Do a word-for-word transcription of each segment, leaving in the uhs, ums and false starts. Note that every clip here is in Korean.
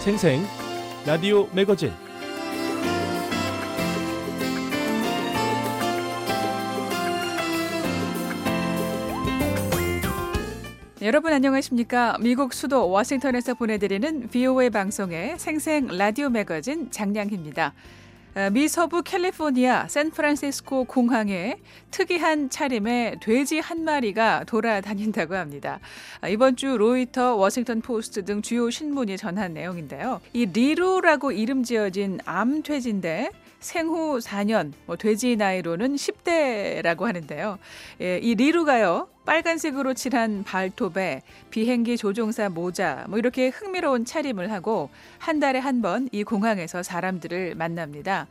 생생 라디오 매거진 여러분 안녕하십니까? 미국 수도 워싱턴에서 보내드리는 브이오에이 방송의 생생 라디오 매거진 장량희입니다. 미 서부 캘리포니아 샌프란시스코 공항에 특이한 차림의 돼지 한 마리가 돌아다닌다고 합니다. 이번 주 로이터, 워싱턴 포스트 등 주요 신문이 전한 내용인데요. 이 리루라고 이름 지어진 암돼지인데 생후 사 년, 뭐 돼지 나이로는 십 대라고 하는데요. 예, 이 리루가요, 빨간색으로 칠한 발톱에 비행기 조종사 모자, 뭐 이렇게 흥미로운 차림을 하고 한 달에 한 번 이 공항에서 사람들을 만납니다.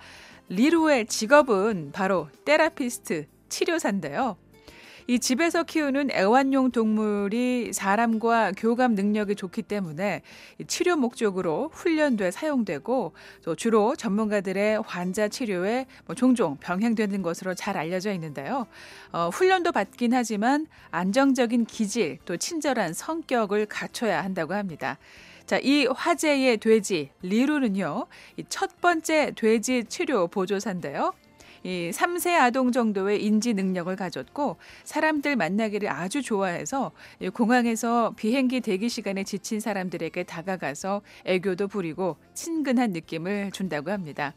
리루의 직업은 바로 테라피스트, 치료사인데요. 이 집에서 키우는 애완용 동물이 사람과 교감 능력이 좋기 때문에 치료 목적으로 훈련돼 사용되고 또 주로 전문가들의 환자 치료에 뭐 종종 병행되는 것으로 잘 알려져 있는데요. 어, 훈련도 받긴 하지만 안정적인 기질 또 친절한 성격을 갖춰야 한다고 합니다. 자, 이 화제의 돼지 리루는요, 이 첫 번째 돼지 치료 보조사인데요. 이 삼 세 아동 정도의 인지 능력을 가졌고 사람들 만나기를 아주 좋아해서 공항에서 비행기 대기 시간에 지친 사람들에게 다가가서 애교도 부리고 친근한 느낌을 준다고 합니다.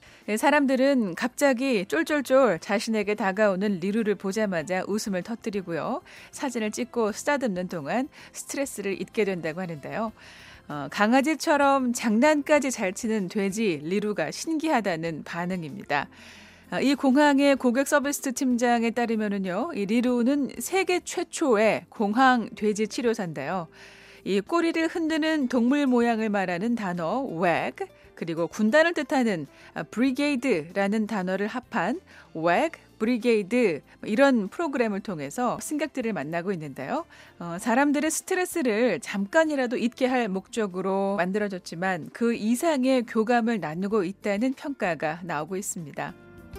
사람들은 갑자기 쫄쫄쫄 자신에게 다가오는 리루를 보자마자 웃음을 터뜨리고요. 사진을 찍고 쓰다듬는 동안 스트레스를 잊게 된다고 하는데요. 어, 강아지처럼 장난까지 잘 치는 돼지 리루가 신기하다는 반응입니다. 이 공항의 고객 서비스 팀장에 따르면은요, 이 리루는 세계 최초의 공항 돼지 치료사인데요. 이 꼬리를 흔드는 동물 모양을 말하는 단어 wag, 그리고 군단을 뜻하는 brigade라는 단어를 합한 wag, brigade 이런 프로그램을 통해서 승객들을 만나고 있는데요. 어, 사람들의 스트레스를 잠깐이라도 잊게 할 목적으로 만들어졌지만 그 이상의 교감을 나누고 있다는 평가가 나오고 있습니다.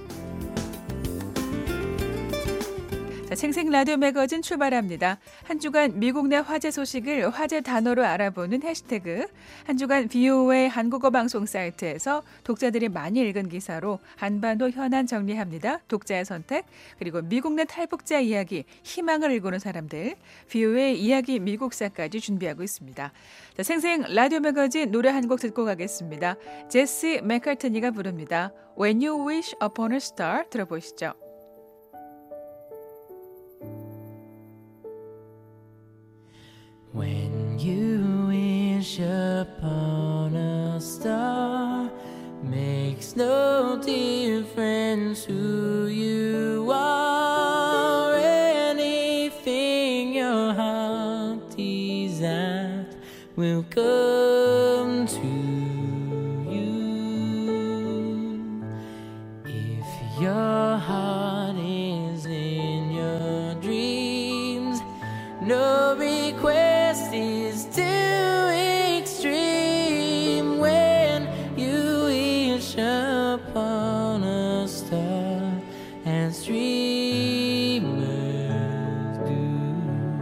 자, 생생 라디오 매거진 출발합니다. 한 주간 미국 내 화제 소식을 화제 단어로 알아보는 해시태그, 한 주간 브이오에이 한국어 방송 사이트에서 독자들이 많이 읽은 기사로 한반도 현안 정리합니다. 독자의 선택, 그리고 미국 내 탈북자 이야기, 희망을 일구는 사람들, 브이오에이 이야기 미국사까지 준비하고 있습니다. 자, 생생 라디오 매거진 노래 한 곡 듣고 가겠습니다. 제시 맥카트니가 부릅니다. When You Wish Upon a Star 들어보시죠. When you wish upon a star, makes no difference who you are. Anything your heart desires will come to you. If your heart is in your dreams, no request is too extreme. When you wish upon a star as dreamers do,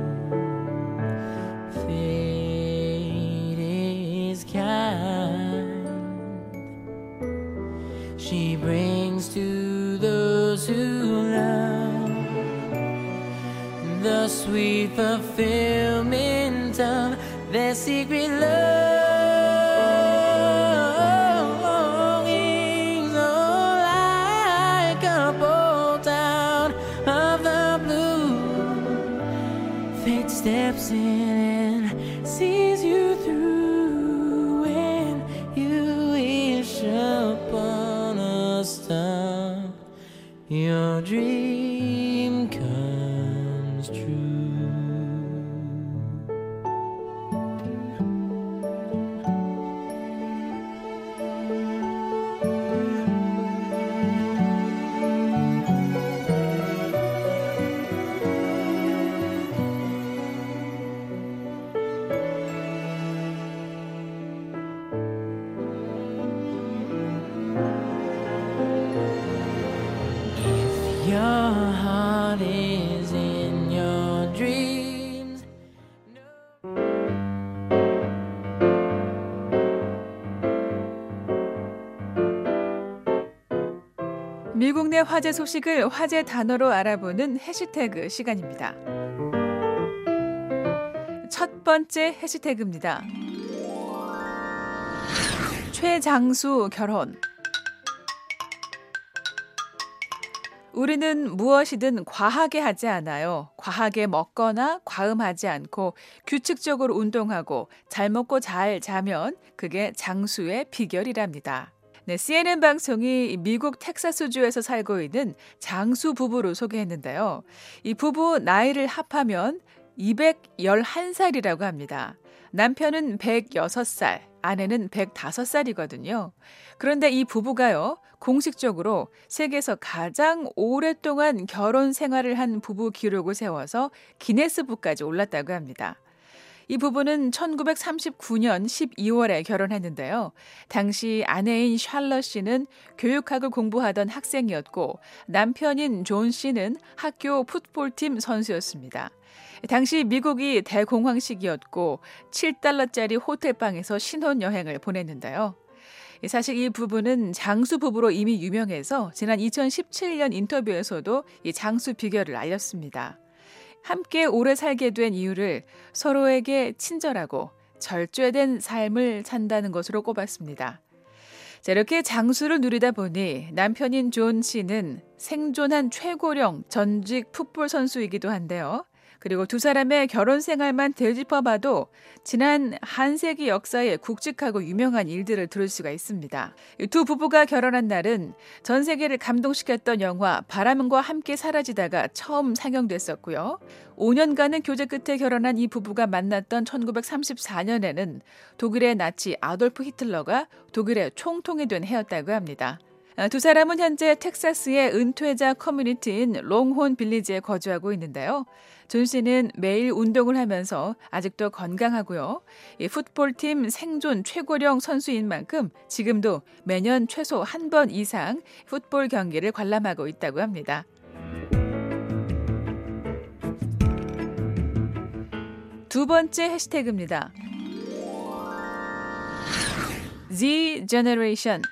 fate is kind. She brings to those who love the sweet fulfillment of their secret longings. Oh, like a bolt out of the blue, fate steps in and sees you through. When you wish upon a star, your dream comes true. Your heart is in your dreams. No. 미국 내 화제 소식을 화제 단어로 알아보는 해시태그 시간입니다. 첫 번째 해시태그입니다. 최장수 결혼. 우리는 무엇이든 과하게 하지 않아요. 과하게 먹거나 과음하지 않고 규칙적으로 운동하고 잘 먹고 잘 자면 그게 장수의 비결이랍니다. 네, 씨엔엔 방송이 미국 텍사스주에서 살고 있는 장수 부부를 소개했는데요. 이 부부 나이를 합하면 이백십일 살이라고 합니다. 남편은 백육 살, 아내는 백오 살이거든요. 그런데 이 부부가요, 공식적으로 세계에서 가장 오랫동안 결혼 생활을 한 부부 기록을 세워서 기네스북까지 올랐다고 합니다. 이 부부는 천구백삼십구 년 십이월에 결혼했는데요. 당시 아내인 샬럿 씨는 교육학을 공부하던 학생이었고 남편인 존 씨는 학교 풋볼팀 선수였습니다. 당시 미국이 대공황시기였고 칠 달러짜리 호텔방에서 신혼여행을 보냈는데요. 사실 이 부부는 장수 부부로 이미 유명해서 지난 이천십칠 년 인터뷰에서도 이 장수 비결을 알렸습니다. 함께 오래 살게 된 이유를 서로에게 친절하고 절제된 삶을 산다는 것으로 꼽았습니다. 자, 이렇게 장수를 누리다 보니 남편인 존 씨는 생존한 최고령 전직 풋볼 선수이기도 한데요. 그리고 두 사람의 결혼 생활만 되짚어봐도 지난 한 세기 역사에 굵직하고 유명한 일들을 들을 수가 있습니다. 두 부부가 결혼한 날은 전 세계를 감동시켰던 영화 바람과 함께 사라지다가 처음 상영됐었고요. 오 년간의 교제 끝에 결혼한 이 부부가 만났던 천구백삼십사 년에는 독일의 나치 아돌프 히틀러가 독일의 총통이 된 해였다고 합니다. 두 사람은 현재 텍사스의 은퇴자 커뮤니티인 롱혼 빌리지에 거주하고 있는데요. 존 씨는 매일 운동을 하면서 아직도 건강하고요. 이 풋볼팀 생존 최고령 선수인 만큼 지금도 매년 최소 한 번 이상 풋볼 경기를 관람하고 있다고 합니다. 두 번째 해시태그입니다. Z Generation.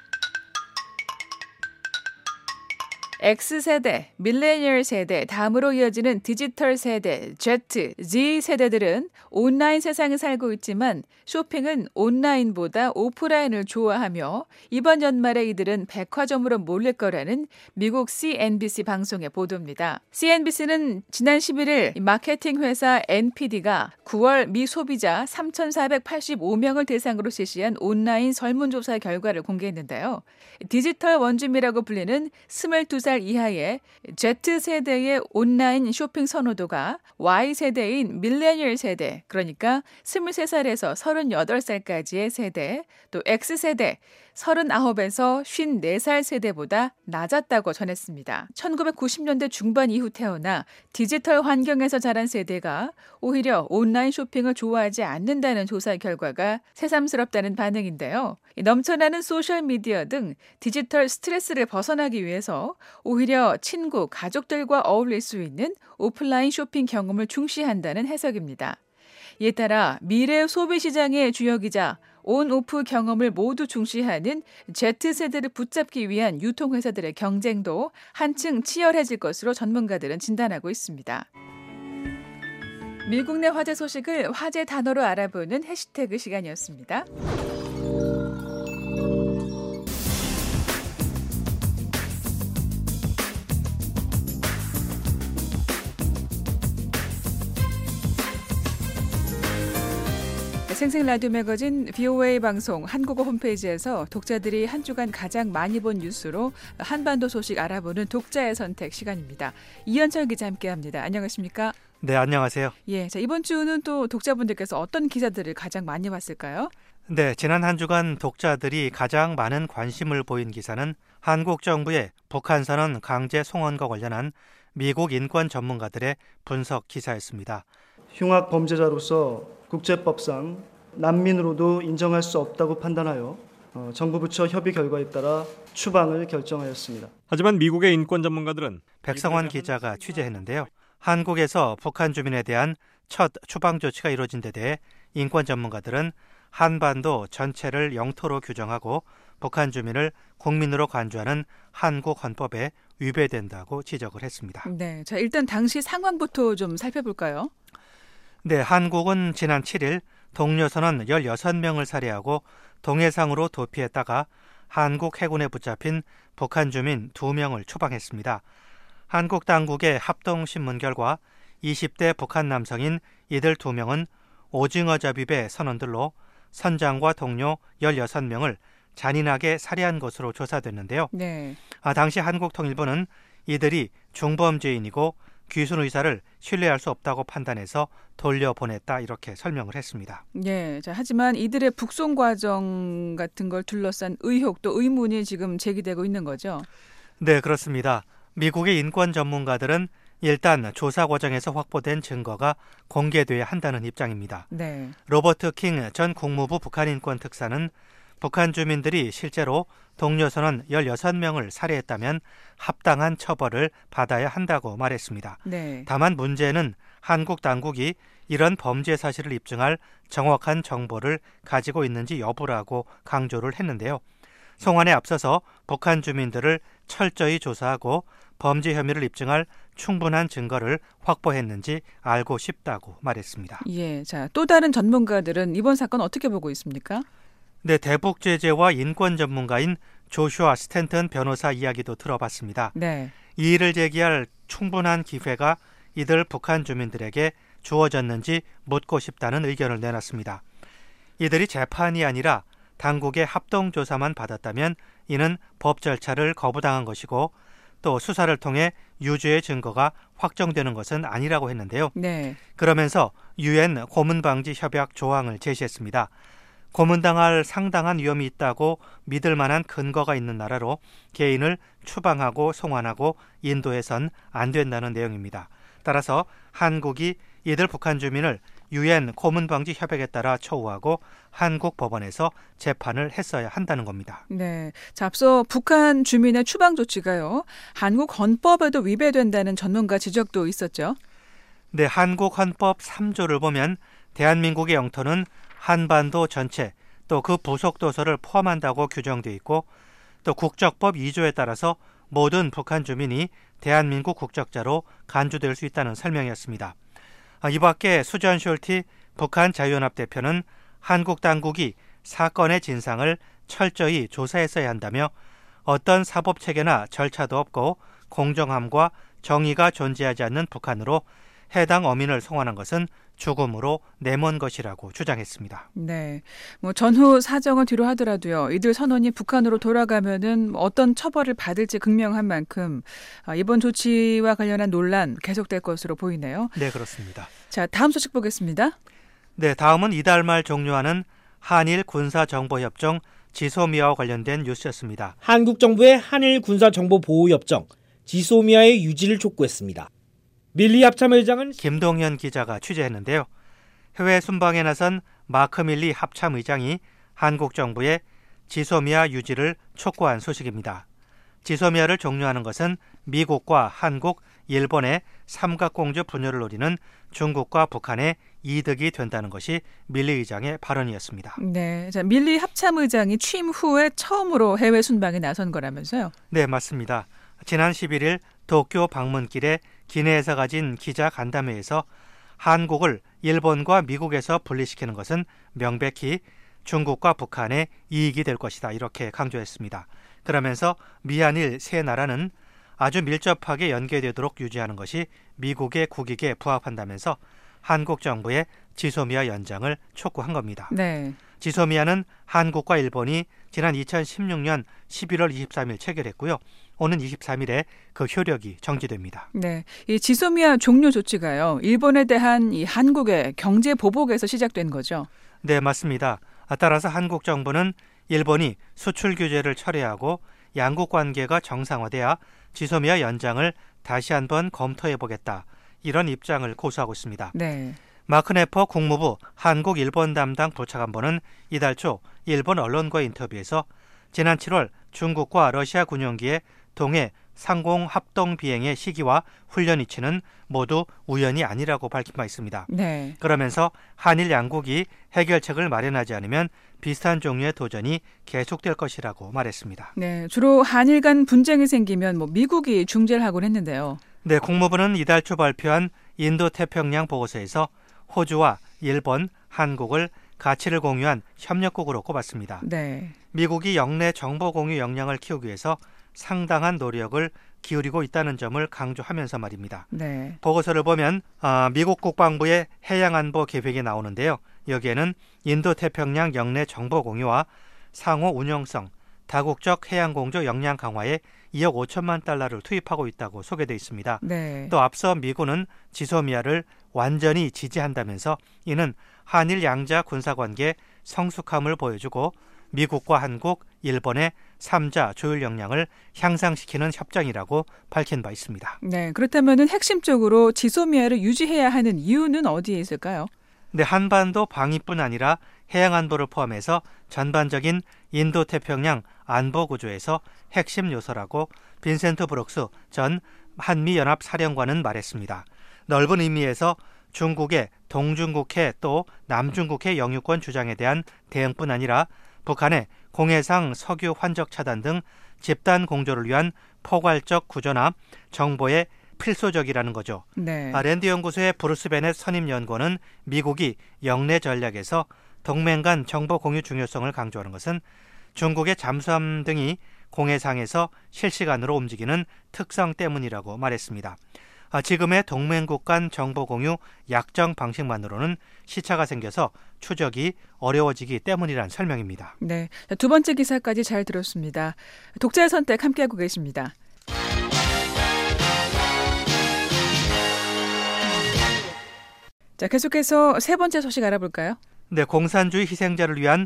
X세대, 밀레니얼 세대, 다음으로 이어지는 디지털 세대, Z, Z 세대들은 온라인 세상에 살고 있지만 쇼핑은 온라인보다 오프라인을 좋아하며 이번 연말에 이들은 백화점으로 몰릴 거라는 미국 씨엔비씨 방송의 보도입니다. 씨엔비씨는 지난 십일 일 마케팅 회사 엔피디가 구월 미 소비자 삼천사백팔십오 명을 대상으로 실시한 온라인 설문조사 결과를 공개했는데요. 디지털 원주민이라고 불리는 스물두 살 이하의 Z세대의 온라인 쇼핑 선호도가 Y세대인 밀레니얼 세대, 그러니까 스물세 살에서 서른여덟 살까지의 세대, 또 X세대, 서른아홉에서 쉰네 살 세대보다 낮았다고 전했습니다. 천구백구십 년대 중반 이후 태어나 디지털 환경에서 자란 세대가 오히려 온라인 쇼핑을 좋아하지 않는다는 조사 결과가 새삼스럽다는 반응인데요. 넘쳐나는 소셜미디어 등 디지털 스트레스를 벗어나기 위해서 오히려 친구, 가족들과 어울릴 수 있는 오프라인 쇼핑 경험을 중시한다는 해석입니다. 이에 따라 미래 소비시장의 주역이자 온-오프 경험을 모두 중시하는 Z세대를 붙잡기 위한 유통회사들의 경쟁도 한층 치열해질 것으로 전문가들은 진단하고 있습니다. 미국 내 화제 소식을 화제 단어로 알아보는 해시태그 시간이었습니다. 생생 라디오 매거진 브이오에이 방송 한국어 홈페이지에서 독자들이 한 주간 가장 많이 본 뉴스로 한반도 소식 알아보는 독자의 선택 시간입니다. 이현철 기자 함께합니다. 안녕하십니까? 네, 안녕하세요. 예, 자, 이번 주는 또 독자분들께서 어떤 기사들을 가장 많이 봤을까요? 네, 지난 한 주간 독자들이 가장 많은 관심을 보인 기사는 한국 정부의 북한선언 강제 송원과 관련한 미국 인권 전문가들의 분석 기사였습니다. 흉악 범죄자로서 국제법상 난민으로도 인정할 수 없다고 판단하여 어, 정부 부처 협의 결과에 따라 추방을 결정하였습니다. 하지만 미국의 인권 전문가들은 백성환 기자가 취재했는데요. 한국에서 북한 주민에 대한 첫 추방 조치가 이루어진 데 대해 인권 전문가들은 한반도 전체를 영토로 규정하고 북한 주민을 국민으로 간주하는 한국 헌법에 위배된다고 지적을 했습니다. 네, 자 일단 당시 상황부터 좀 살펴볼까요? 네, 한국은 지난 칠 일 동료선원 열여섯 명을 살해하고 동해상으로 도피했다가 한국 해군에 붙잡힌 북한 주민 두 명을 추방했습니다. 한국 당국의 합동신문 결과 이십 대 북한 남성인 이들 두 명은 오징어 잡입의 선원들로 선장과 동료 열여섯 명을 잔인하게 살해한 것으로 조사됐는데요. 네. 아, 당시 한국통일부는 이들이 중범죄인이고 귀순 의사를 신뢰할 수 없다고 판단해서 돌려보냈다 이렇게 설명을 했습니다. 네, 자, 하지만 이들의 북송 과정 같은 걸 둘러싼 의혹 또 의문이 지금 제기되고 있는 거죠. 네, 그렇습니다. 미국의 인권 전문가들은 일단 조사 과정에서 확보된 증거가 공개돼야 한다는 입장입니다. 네. 로버트 킹 전 국무부 북한인권 특사는 북한 주민들이 실제로 동료선원 열여섯 명을 살해했다면 합당한 처벌을 받아야 한다고 말했습니다. 네. 다만 문제는 한국 당국이 이런 범죄 사실을 입증할 정확한 정보를 가지고 있는지 여부라고 강조를 했는데요. 송환에 앞서서 북한 주민들을 철저히 조사하고 범죄 혐의를 입증할 충분한 증거를 확보했는지 알고 싶다고 말했습니다. 예, 자, 또 다른 전문가들은 이번 사건 어떻게 보고 있습니까? 네, 대북 제재와 인권 전문가인 조슈아 스탠턴 변호사 이야기도 들어봤습니다. 네. 이 일을 제기할 충분한 기회가 이들 북한 주민들에게 주어졌는지 묻고 싶다는 의견을 내놨습니다. 이들이 재판이 아니라 당국의 합동조사만 받았다면 이는 법 절차를 거부당한 것이고 또 수사를 통해 유죄의 증거가 확정되는 것은 아니라고 했는데요. 네. 그러면서 유엔 고문방지 협약 조항을 제시했습니다. 고문당할 상당한 위험이 있다고 믿을 만한 근거가 있는 나라로 개인을 추방하고 송환하고 인도해선 안 된다는 내용입니다. 따라서 한국이 이들 북한 주민을 유엔 고문방지 협약에 따라 처우하고 한국 법원에서 재판을 했어야 한다는 겁니다. 네. 자, 앞서 북한 주민의 추방 조치가요, 한국 헌법에도 위배된다는 전문가 지적도 있었죠. 네, 한국 헌법 삼 조를 보면 대한민국의 영토는 한반도 전체 또 그 부속 도서를 포함한다고 규정되어 있고 또 국적법 이 조에 따라서 모든 북한 주민이 대한민국 국적자로 간주될 수 있다는 설명이었습니다. 이 밖에 수전 숄티 북한 자유연합 대표는 한국 당국이 사건의 진상을 철저히 조사했어야 한다며 어떤 사법체계나 절차도 없고 공정함과 정의가 존재하지 않는 북한으로 해당 어민을 송환한 것은 죽음으로 내몬 것이라고 주장했습니다. 네, 뭐 전후 사정을 뒤로 하더라도요, 이들 선원이 북한으로 돌아가면은 어떤 처벌을 받을지 극명한 만큼 이번 조치와 관련한 논란 계속될 것으로 보이네요. 네, 그렇습니다. 자, 다음 소식 보겠습니다. 네, 다음은 이달 말 종료하는 한일 군사정보협정 지소미아와 관련된 뉴스였습니다. 한국 정부의 한일 군사정보보호협정 지소미아의 유지를 촉구했습니다. 밀리 합참의장은 김동현 기자가 취재했는데요. 해외 순방에 나선 마크 밀리 합참의장이 한국 정부의 지소미아 유지를 촉구한 소식입니다. 지소미아를 종료하는 것은 미국과 한국, 일본의 삼각공주 분열을 노리는 중국과 북한의 이득이 된다는 것이 밀리 의장의 발언이었습니다. 네, 자, 밀리 합참의장이 취임 후에 처음으로 해외 순방에 나선 거라면서요? 네, 맞습니다. 지난 십일 일 도쿄 방문길에 기내에서 가진 기자 간담회에서 한국을 일본과 미국에서 분리시키는 것은 명백히 중국과 북한의 이익이 될 것이다 이렇게 강조했습니다. 그러면서 미한일 세 나라는 아주 밀접하게 연계되도록 유지하는 것이 미국의 국익에 부합한다면서 한국 정부의 지소미아 연장을 촉구한 겁니다. 네. 지소미아는 한국과 일본이 지난 이천십육 년 십일월 이십삼일 체결했고요. 오는 이십삼 일에 그 효력이 정지됩니다. 네, 이 지소미아 종료 조치가요, 일본에 대한 이 한국의 경제 보복에서 시작된 거죠. 네, 맞습니다. 따라서 한국 정부는 일본이 수출 규제를 철회하고 양국 관계가 정상화돼야 지소미아 연장을 다시 한번 검토해보겠다. 이런 입장을 고수하고 있습니다. 네. 마크 네퍼 국무부 한국-일본 담당 부차관보는 이달 초 일본 언론과의 인터뷰에서 지난 칠월 중국과 러시아 군용기의 동해 상공 합동 비행의 시기와 훈련 위치는 모두 우연이 아니라고 밝힌 바 있습니다. 네. 그러면서 한일 양국이 해결책을 마련하지 않으면 비슷한 종류의 도전이 계속될 것이라고 말했습니다. 네, 주로 한일 간 분쟁이 생기면 뭐 미국이 중재를 하곤 했는데요. 네, 국무부는 이달 초 발표한 인도태평양 보고서에서 호주와 일본, 한국을 가치를 공유한 협력국으로 꼽았습니다. 네. 미국이 영내 정보 공유 역량을 키우기 위해서 상당한 노력을 기울이고 있다는 점을 강조하면서 말입니다. 네. 보고서를 보면 아, 미국 국방부의 해양안보 계획이 나오는데요. 여기에는 인도태평양 영내 정보 공유와 상호 운용성, 다국적 해양공조 역량 강화에 이억 오천만 달러를 투입하고 있다고 소개되어 있습니다. 네. 또 앞서 미군은 지소미아를 완전히 지지한다면서 이는 한일 양자 군사관계 성숙함을 보여주고 미국과 한국, 일본의 삼자 조율 역량을 향상시키는 협정이라고 밝힌 바 있습니다. 네, 그렇다면 핵심적으로 지소미아를 유지해야 하는 이유는 어디에 있을까요? 네, 한반도 방위뿐 아니라 해양안보를 포함해서 전반적인 인도태평양 안보구조에서 핵심 요소라고 빈센트 브룩스 전 한미연합사령관은 말했습니다. 넓은 의미에서 중국의 동중국해 또 남중국해 영유권 주장에 대한 대응뿐 아니라 북한의 공해상 석유 환적 차단 등 집단 공조를 위한 포괄적 구조나 정보의 필수적이라는 거죠. 네. 아, 랜드 연구소의 브루스 베넷 선임 연구원은 미국이 영내 전략에서 동맹 간 정보 공유 중요성을 강조하는 것은 중국의 잠수함 등이 공해상에서 실시간으로 움직이는 특성 때문이라고 말했습니다. 아, 지금의 동맹국 간 정보 공유 약정 방식만으로는 시차가 생겨서 추적이 어려워지기 때문이란 설명입니다. 네, 두 번째 기사까지 잘 들었습니다. 독자의 선택 함께하고 계십니다. 자, 계속해서 세 번째 소식 알아볼까요? 네, 공산주의 희생자를 위한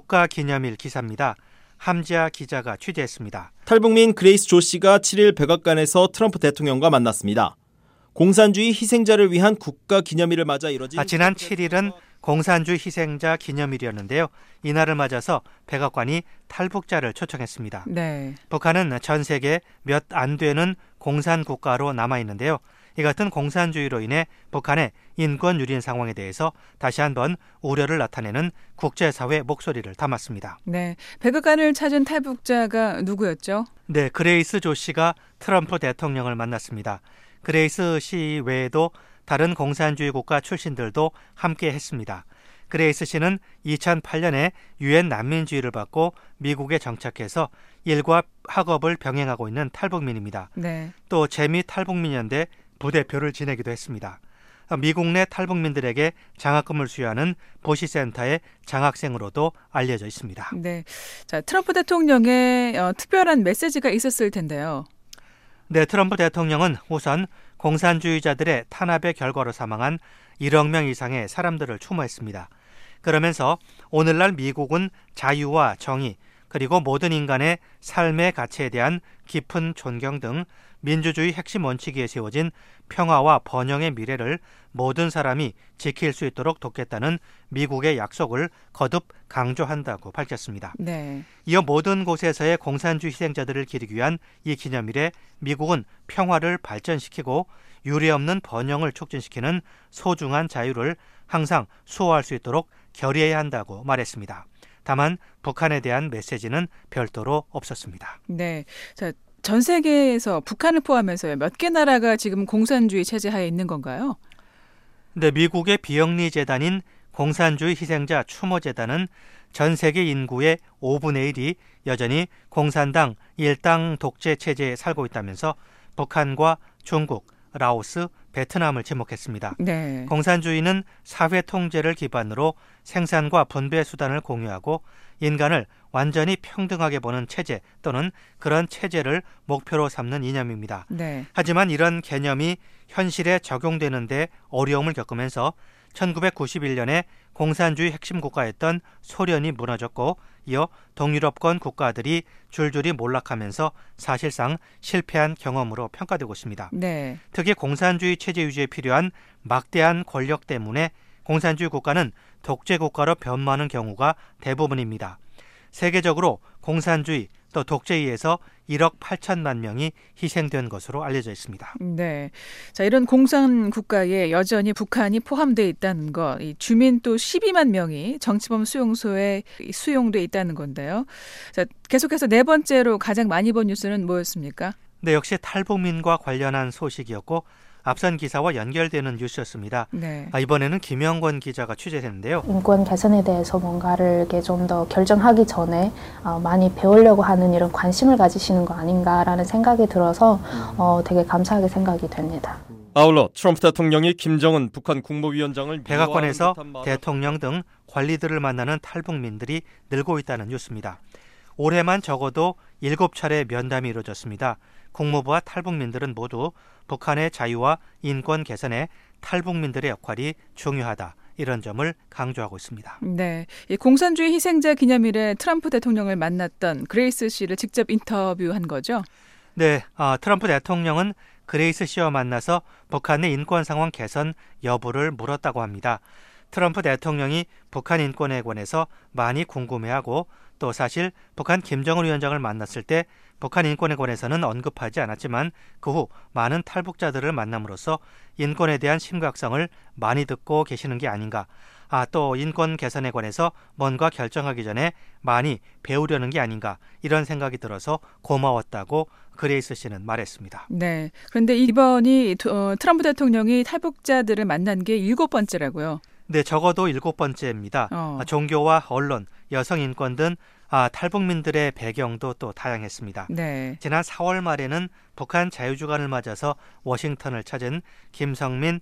국가기념일 기사입니다. 함지아 기자가 취재했습니다. 탈북민 그레이스 조 씨가 칠일 백악관에서 트럼프 대통령과 만났습니다. 공산주의 희생자를 위한 국가기념일을 맞아 이뤄진 아, 지난 칠일은 공산주의 희생자 기념일이었는데요. 이날을 맞아서 백악관이 탈북자를 초청했습니다. 네. 북한은 전 세계 몇 안 되는 공산국가로 남아있는데요. 이 같은 공산주의로 인해 북한의 인권 유린 상황에 대해서 다시 한번 우려를 나타내는 국제사회 목소리를 담았습니다. 네, 백악관을 찾은 탈북자가 누구였죠? 네, 그레이스 조 씨가 트럼프 대통령을 만났습니다. 그레이스 씨 외에도 다른 공산주의 국가 출신들도 함께 했습니다. 그레이스 씨는 이천팔년에 유엔 난민주의를 받고 미국에 정착해서 일과 학업을 병행하고 있는 탈북민입니다. 네. 또 재미 탈북민연대 부대표를 지내기도 했습니다. 미국 내 탈북민들에게 장학금을 수여하는 보시센터의 장학생으로도 알려져 있습니다. 네, 자, 트럼프 대통령의 어, 특별한 메시지가 있었을 텐데요. 네, 트럼프 대통령은 우선 공산주의자들의 탄압의 결과로 사망한 일억 명 이상의 사람들을 추모했습니다. 그러면서 오늘날 미국은 자유와 정의 그리고 모든 인간의 삶의 가치에 대한 깊은 존경 등 민주주의 핵심 원칙 위에 세워진 평화와 번영의 미래를 모든 사람이 지킬 수 있도록 돕겠다는 미국의 약속을 거듭 강조한다고 밝혔습니다. 네. 이어 모든 곳에서의 공산주의 희생자들을 기리기 위한 이 기념일에 미국은 평화를 발전시키고 유례없는 번영을 촉진시키는 소중한 자유를 항상 수호할 수 있도록 결의해야 한다고 말했습니다. 다만 북한에 대한 메시지는 별도로 없었습니다. 네, 자, 전 세계에서 북한을 포함해서 몇 개 나라가 지금 공산주의 체제 하에 있는 건가요? 네, 미국의 비영리 재단인 공산주의 희생자 추모재단은 전 세계 인구의 오분의 일이 여전히 공산당 일당 독재 체제에 살고 있다면서 북한과 중국, 라오스, 베트남을 지목했습니다. 네. 공산주의는 사회 통제를 기반으로 생산과 분배 수단을 공유하고 인간을 완전히 평등하게 보는 체제 또는 그런 체제를 목표로 삼는 이념입니다. 네. 하지만 이런 개념이 현실에 적용되는 데 어려움을 겪으면서 천구백구십일년에 공산주의 핵심 국가였던 소련이 무너졌고 이어 동유럽권 국가들이 줄줄이 몰락하면서 사실상 실패한 경험으로 평가되고 있습니다. 네. 특히 공산주의 체제 유지에 필요한 막대한 권력 때문에 공산주의 국가는 독재 국가로 변모하는 경우가 대부분입니다. 세계적으로 공산주의, 또 독재에 의해서 일억 팔천만 명이 희생된 것으로 알려져 있습니다. 네, 자 이런 공산 국가에 여전히 북한이 포함되어 있다는 것, 이 주민 또 십이만 명이 정치범 수용소에 수용돼 있다는 건데요. 자 계속해서 네 번째로 가장 많이 본 뉴스는 뭐였습니까? 네, 역시 탈북민과 관련한 소식이었고 앞선 기사와 연결되는 뉴스였습니다. 네. 아, 이번에는 김영권 기자가 취재했는데요. 인권 개선에 대해서 뭔가를 좀 더 결정하기 전에 어, 많이 배우려고 하는 이런 관심을 가지시는 거 아닌가라는 생각이 들어서 어, 되게 감사하게 생각이 됩니다. 아울러 트럼프 대통령이 김정은 북한 국무위원장을 백악관에서 대통령 등 관리들을 만나는 탈북민들이 늘고 있다는 뉴스입니다. 올해만 적어도 일곱 차례 면담이 이루어졌습니다. 국무부와 탈북민들은 모두 북한의 자유와 인권 개선에 탈북민들의 역할이 중요하다. 이런 점을 강조하고 있습니다. 네, 이 공산주의 희생자 기념일에 트럼프 대통령을 만났던 그레이스 씨를 직접 인터뷰한 거죠? 네, 아, 트럼프 대통령은 그레이스 씨와 만나서 북한의 인권 상황 개선 여부를 물었다고 합니다. 트럼프 대통령이 북한 인권에 관해서 많이 궁금해하고 또 사실 북한 김정은 위원장을 만났을 때 북한 인권에 관해서는 언급하지 않았지만 그 후 많은 탈북자들을 만남으로써 인권에 대한 심각성을 많이 듣고 계시는 게 아닌가. 아, 또 인권 개선에 관해서 뭔가 결정하기 전에 많이 배우려는 게 아닌가. 이런 생각이 들어서 고마웠다고 그레이스 씨는 말했습니다. 네, 그런데 이번이 어, 트럼프 대통령이 탈북자들을 만난 게 일곱 번째라고요. 네, 적어도 일곱 번째입니다. 어. 아, 종교와 언론, 여성 인권 등 아, 탈북민들의 배경도 또 다양했습니다. 네. 지난 사월 말에는 북한 자유주간을 맞아서 워싱턴을 찾은 김성민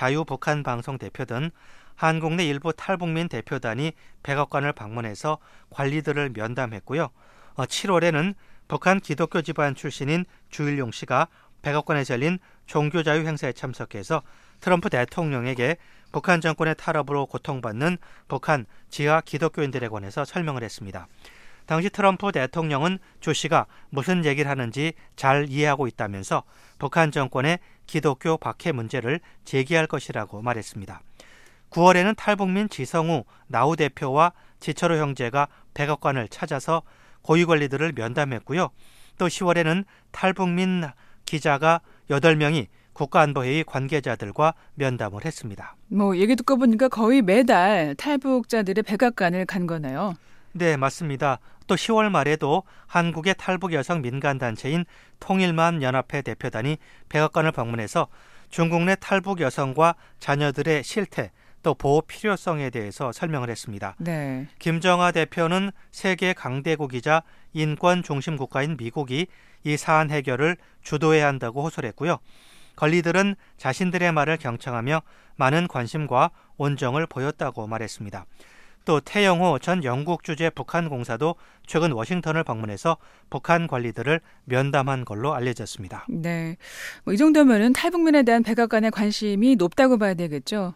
자유북한방송 대표 등 한국 내 일부 탈북민 대표단이 백악관을 방문해서 관리들을 면담했고요. 어, 칠월에는 북한 기독교 집안 출신인 주일용 씨가 백악관에서 열린 종교자유 행사에 참석해서 트럼프 대통령에게 북한 정권의 탄압으로 고통받는 북한 지하 기독교인들에 관해서 설명을 했습니다. 당시 트럼프 대통령은 주 씨가 무슨 얘기를 하는지 잘 이해하고 있다면서 북한 정권의 기독교 박해 문제를 제기할 것이라고 말했습니다. 구월에는 탈북민 지성우 나우 대표와 지철호 형제가 백악관을 찾아서 고위관리들을 면담했고요. 또 시월에는 탈북민 기자가 여덟 명이 국가안보회의 관계자들과 면담을 했습니다. 뭐 얘기 듣고 보니까 거의 매달 탈북자들의 백악관을 간 거네요. 네, 맞습니다. 또 시월 말에도 한국의 탈북 여성 민간단체인 통일만연합회 대표단이 백악관을 방문해서 중국 내 탈북 여성과 자녀들의 실태 또 보호 필요성에 대해서 설명을 했습니다. 네. 김정하 대표는 세계 강대국이자 인권 중심 국가인 미국이 이 사안 해결을 주도해야 한다고 호소를 했고요. 관리들은 자신들의 말을 경청하며 많은 관심과 온정을 보였다고 말했습니다. 또 태영호 전 영국 주재 북한 공사도 최근 워싱턴을 방문해서 북한 관리들을 면담한 걸로 알려졌습니다. 네, 뭐 이 정도면은 탈북민에 대한 백악관의 관심이 높다고 봐야 되겠죠.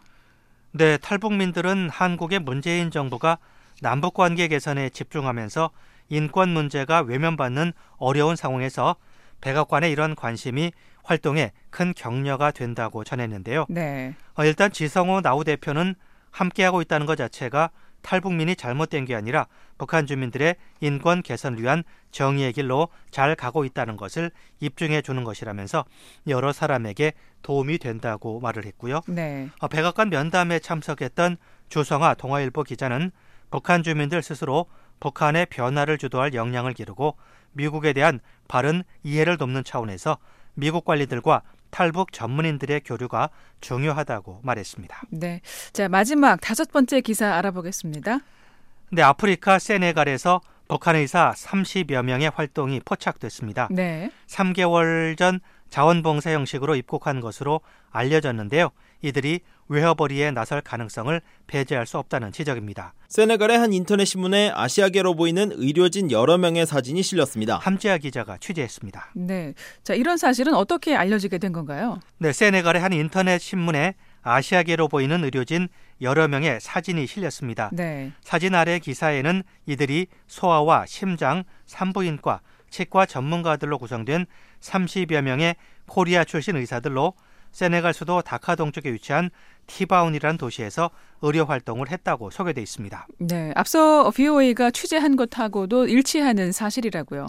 네, 탈북민들은 한국의 문재인 정부가 남북관계 개선에 집중하면서 인권 문제가 외면받는 어려운 상황에서 백악관의 이런 관심이 활동에 큰 격려가 된다고 전했는데요. 네. 어, 일단 지성호 나우 대표는 함께하고 있다는 것 자체가 탈북민이 잘못된 게 아니라 북한 주민들의 인권 개선을 위한 정의의 길로 잘 가고 있다는 것을 입증해 주는 것이라면서 여러 사람에게 도움이 된다고 말을 했고요. 네. 어, 백악관 면담에 참석했던 주성아 동아일보 기자는 북한 주민들 스스로 북한의 변화를 주도할 역량을 기르고 미국에 대한 바른 이해를 돕는 차원에서 미국 관리들과 탈북 전문인들의 교류가 중요하다고 말했습니다. 네, 자 마지막 다섯 번째 기사 알아보겠습니다. 네, 아프리카 세네갈에서 북한 의사 삼십여 명의 활동이 포착됐습니다. 네. 삼 개월 전 자원봉사 형식으로 입국한 것으로 알려졌는데요. 이들이 외화벌이에 나설 가능성을 배제할 수 없다는 지적입니다. 세네갈의 한 인터넷 신문에 아시아계로 보이는 의료진 여러 명의 사진이 실렸습니다. 함지아 기자가 취재했습니다. 네, 자 이런 사실은 어떻게 알려지게 된 건가요? 네, 세네갈의 한 인터넷 신문에 아시아계로 보이는 의료진 여러 명의 사진이 실렸습니다. 네. 사진 아래 기사에는 이들이 소아와 심장, 산부인과, 치과 전문가들로 구성된 삼십여 명의 코리아 출신 의사들로 세네갈 수도 다카 동쪽에 위치한 티바운이라는 도시에서 의료 활동을 했다고 소개돼 있습니다. 네, 앞서 브이오에이가 취재한 것하고도 일치하는 사실이라고요.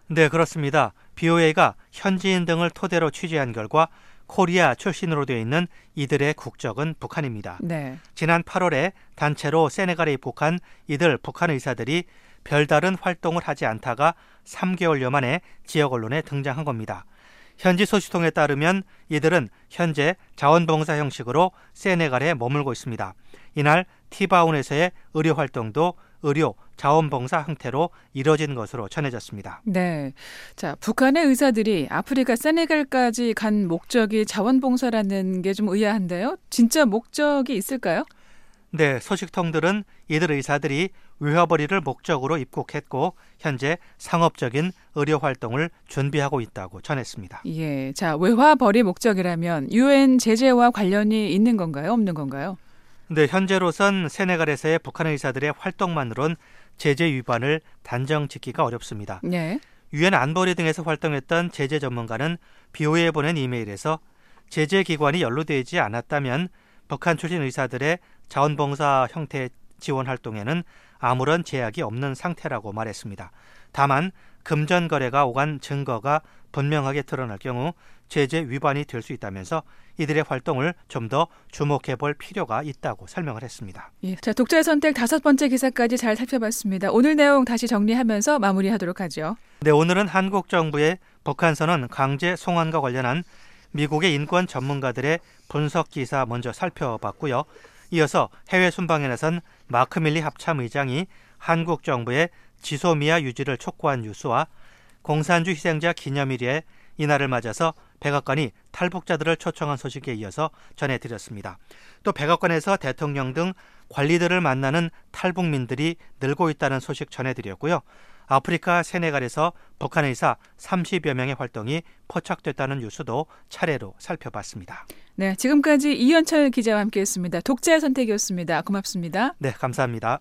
네, 그렇습니다. 비오에이가 현지인 등을 토대로 취재한 결과 코리아 출신으로 되어 있는 이들의 국적은 북한입니다. 네. 지난 팔월에 단체로 세네갈에 입국한 이들 북한 의사들이 별다른 활동을 하지 않다가 삼 개월여 만에 지역 언론에 등장한 겁니다. 현지 소식통에 따르면 이들은 현재 자원봉사 형식으로 세네갈에 머물고 있습니다. 이날 티바운에서의 의료 활동도 의료 자원봉사 형태로 이뤄진 것으로 전해졌습니다. 네. 자, 북한의 의사들이 아프리카 세네갈까지 간 목적이 자원봉사라는 게 좀 의아한데요. 진짜 목적이 있을까요? 네, 소식통들은 이들 의사들이 외화벌이를 목적으로 입국했고 현재 상업적인 의료 활동을 준비하고 있다고 전했습니다. 예. 자, 외화벌이 목적이라면 유엔 제재와 관련이 있는 건가요? 없는 건가요? 네, 현재로선 세네갈에서의 북한 의사들의 활동만으론 제재 위반을 단정 짓기가 어렵습니다. 네. 유엔 안보리 등에서 활동했던 제재 전문가는 비오에이에 보낸 이메일에서 제재 기관이 연루되지 않았다면 북한 출신 의사들의 자원봉사 형태의 지원 활동에는 아무런 제약이 없는 상태라고 말했습니다. 다만 금전 거래가 오간 증거가 분명하게 드러날 경우 제재 위반이 될 수 있다면서 이들의 활동을 좀 더 주목해 볼 필요가 있다고 설명을 했습니다. 예. 자, 독자의 선택 다섯 번째 기사까지 잘 살펴봤습니다. 오늘 내용 다시 정리하면서 마무리하도록 하죠. 네, 오늘은 한국 정부의 북한선언 강제 송환과 관련한 미국의 인권 전문가들의 분석 기사 먼저 살펴봤고요. 이어서 해외 순방에 나선 마크 밀리 합참 의장이 한국 정부의 지소미아 유지를 촉구한 뉴스와 공산주 희생자 기념일에 이날을 맞아서 백악관이 탈북자들을 초청한 소식에 이어서 전해드렸습니다. 또 백악관에서 대통령 등 관리들을 만나는 탈북민들이 늘고 있다는 소식 전해드렸고요. 아프리카 세네갈에서 북한 의사 삼십여 명의 활동이 포착됐다는 뉴스도 차례로 살펴봤습니다. 네, 지금까지 이현철 기자와 함께했습니다. 독자의 선택이었습니다. 고맙습니다. 네, 감사합니다.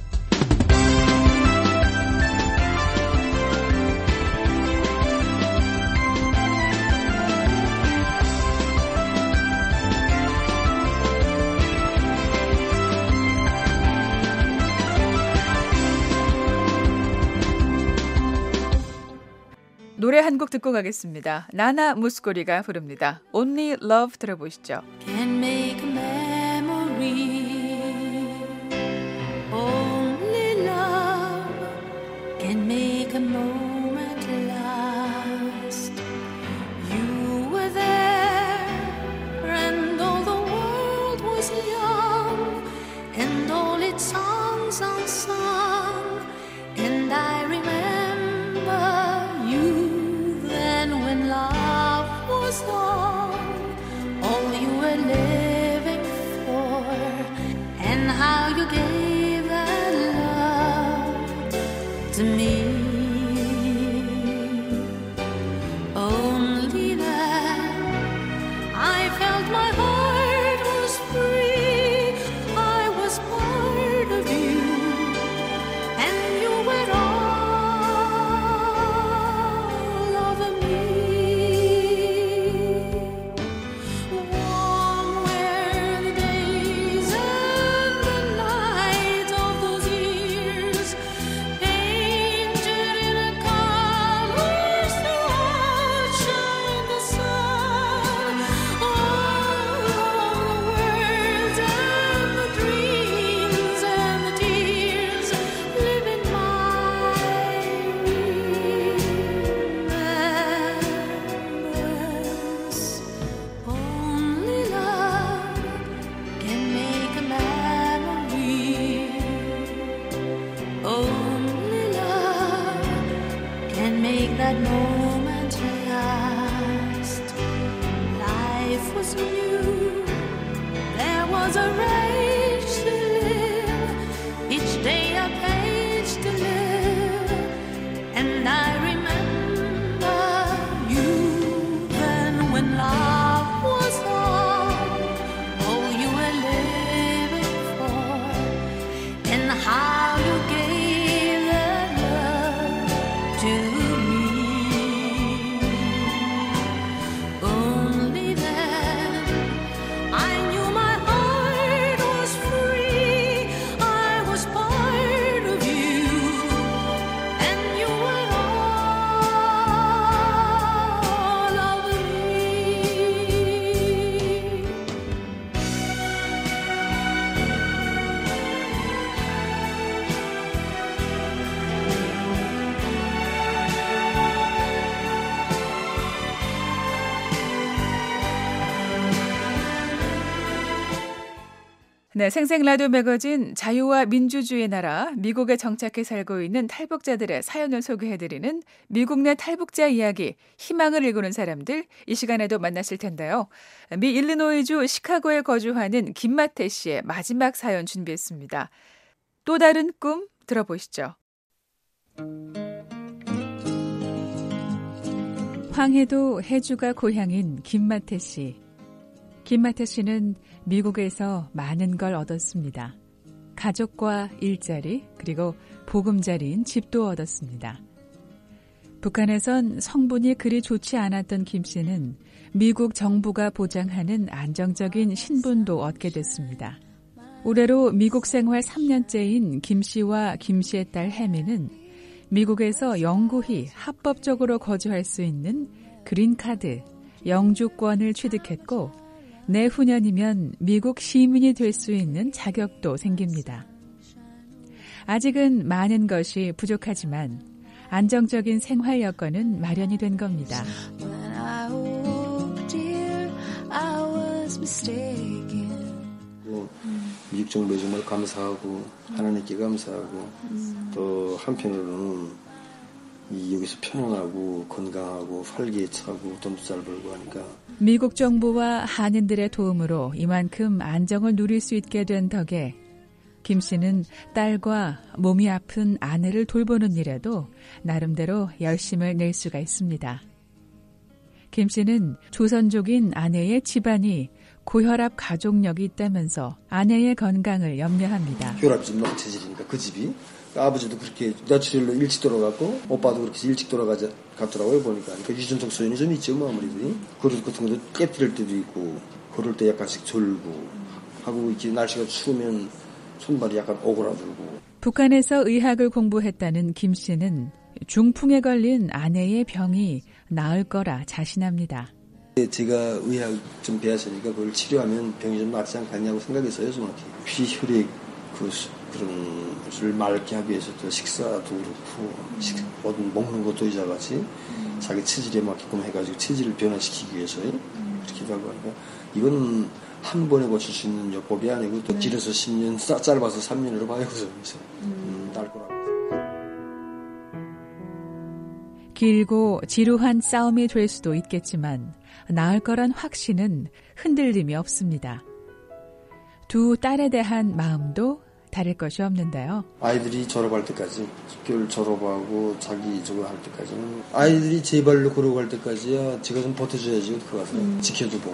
노래 한 곡 듣고 가겠습니다. 나나 무스코리가 부릅니다. Only Love 들어보시죠. Can make a memory. Only love can make a moment last. You were there, and all the world was young, and all its songs unsung, and I remember you then when love was all, all you were living for, and how you gave that love to me. Only then I felt my heart was free. I was part of you, and you were all of me. Warm were the days and the night of those years, painted in colors to outshine the sun. All of the words and the dreams and the tears live in my remembrance. Only love can make a memory. Only love can make that moment last. Life was new. There was a rage to live. Each day a page to live. And I remember you then when love was all, all you were living for, and how you gave that love to me. Only then I knew my heart 네, 생생 라디오 매거진 자유와 민주주의의 나라 미국에 정착해 살고 있는 탈북자들의 사연을 소개해드리는 미국 내 탈북자 이야기, 희망을 일구는 사람들, 이 시간에도 만나실 텐데요. 미 일리노이주 시카고에 거주하는 김마태 씨의 마지막 사연 준비했습니다. 또 다른 꿈 들어보시죠. 황해도 해주가 고향인 김마태 씨. 김마태 씨는 미국에서 많은 걸 얻었습니다. 가족과 일자리, 그리고 보금자리인 집도 얻었습니다. 북한에선 성분이 그리 좋지 않았던 김 씨는 미국 정부가 보장하는 안정적인 신분도 얻게 됐습니다. 올해로 미국 생활 삼 년째인 김 씨와 김 씨의 딸 혜미는 미국에서 영구히 합법적으로 거주할 수 있는 그린카드, 영주권을 취득했고 내후년이면 미국 시민이 될 수 있는 자격도 생깁니다. 아직은 많은 것이 부족하지만 안정적인 생활 여건은 마련이 된 겁니다. 미국 정부에 정말 감사하고 하나님께 감사하고 또 한편으로는 이 여기서 편안하고 건강하고 활기차고 돈도 잘 벌고 하니까 미국 정부와 한인들의 도움으로 이만큼 안정을 누릴 수 있게 된 덕에 김 씨는 딸과 몸이 아픈 아내를 돌보는 일에도 나름대로 열심을 낼 수가 있습니다. 김 씨는 조선족인 아내의 집안이 고혈압 가족력이 있다면서 아내의 건강을 염려합니다. 혈압이 좀 높은 체질이니까 그 집이 아버지도 그렇게 뇌출혈로 일찍 돌아갔고 오빠도 그렇게 일찍 돌아갔더라고요 보니까. 그러니까 유전적 소인이 좀 있죠 뭐 아무래도. 그릇 같은 것도 깨뜨릴 때도 있고 걸을 때 약간씩 졸고 하고 이렇게 날씨가 추우면 손발이 약간 오그라들고. 북한에서 의학을 공부했다는 김 씨는 중풍에 걸린 아내의 병이 나을 거라 자신합니다. 제가 의학 좀 배웠으니까 그걸 치료하면 병이 좀 낫지 않겠냐고 생각했어요 정확히. 피혈액 그 그런 것을 맑게 하기 위해서 또 식사도 그렇고 식, 뭐든 먹는 것도 이자같이 음. 자기 체질에 맞게끔 해가지고 체질을 변화시키기 위해서 음. 그렇게 하고 하니까 이건 한 번에 고칠 수 있는 요법이 아니고 또 네. 길어서 십 년, 짧아서 삼 년으로 봐요. 그래서 음. 날 거라고. 길고 지루한 싸움이 될 수도 있겠지만 나을 거란 확신은 흔들림이 없습니다. 두 딸에 대한 마음도 다를 것이 없는데요. 아이들이 졸업할 때까지, 학교를 졸업하고 자기 저거 할 때까지는 아이들이 제 발로 걸어갈 때까지야 제가 좀 버텨줘야지. 그거 가서 음. 지켜도 보고.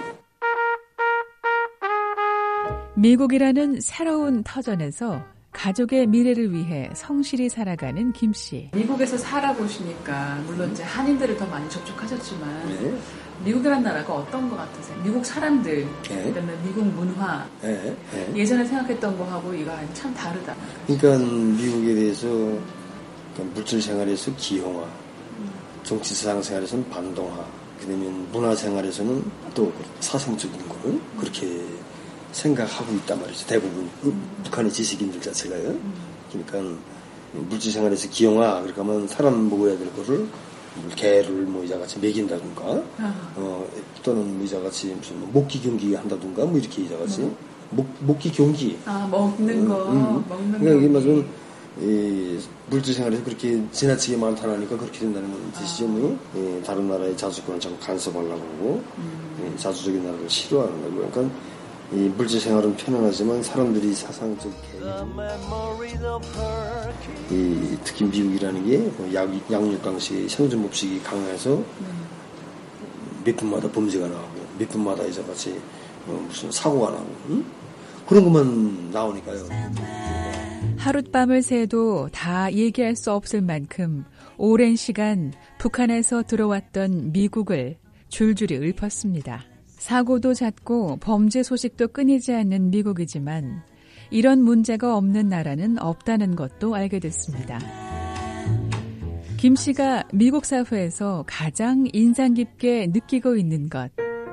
미국이라는 새로운 터전에서 가족의 미래를 위해 성실히 살아가는 김 씨. 미국에서 살아보시니까 물론 이제 한인들을 더 많이 접촉하셨지만 네. 미국이라는 나라가 어떤 것 같으세요? 미국 사람들, 네. 그다음에 미국 문화, 네. 네. 예전에 생각했던 거하고 이거 참 다르다. 그러니까 미국에 대해서 그러니까 물질 생활에서 기형화, 음. 정치 사상 생활에서는 반동화, 그다음에 문화 생활에서는 또 사상적인 거를 그렇게 생각하고 있단 말이죠. 대부분 음. 북한의 지식인들 자체가요. 음. 그러니까 물질 생활에서 기형화, 그렇게 하면 사람 먹어야 될 거를 개를 뭐 이자같이 먹인다든가, 아. 어, 또는 뭐 이자같이 무슨 뭐 목기 경기 한다든가, 뭐 이렇게 이자같이 음. 목 목기 경기. 아 먹는 음, 거, 음. 먹는 그러니까 이게 무슨 이 물질 생활에서 그렇게 지나치게 많다니까 그렇게 된다는 뜻이죠. 뭐. 예, 다른 나라의 자주권을 자꾸 간섭하려고 하고 음. 예, 자주적인 나라를 싫어하는 거고. 그러니까 이 물질 생활은 편안하지만 사람들이 사상적 이 특히 미국이라는 게 약, 양육 방식의 생존 법칙이 강해서 몇 분마다 범죄가 나오고 몇 분마다 이제 같이 어, 무슨 사고가 나오고 응? 그런 것만 나오니까요. 하룻밤을 새도 다 얘기할 수 없을 만큼 오랜 시간 북한에서 들어왔던 미국을 줄줄이 읊었습니다. 사고도 잦고 범죄 소식도 끊이지 않는 미국이지만 이런 문제가 없는 나라는 없다는 것도 알게 됐습니다. 김 씨가 미국 사회에서 가장 인상 깊게 느끼고 있는 것.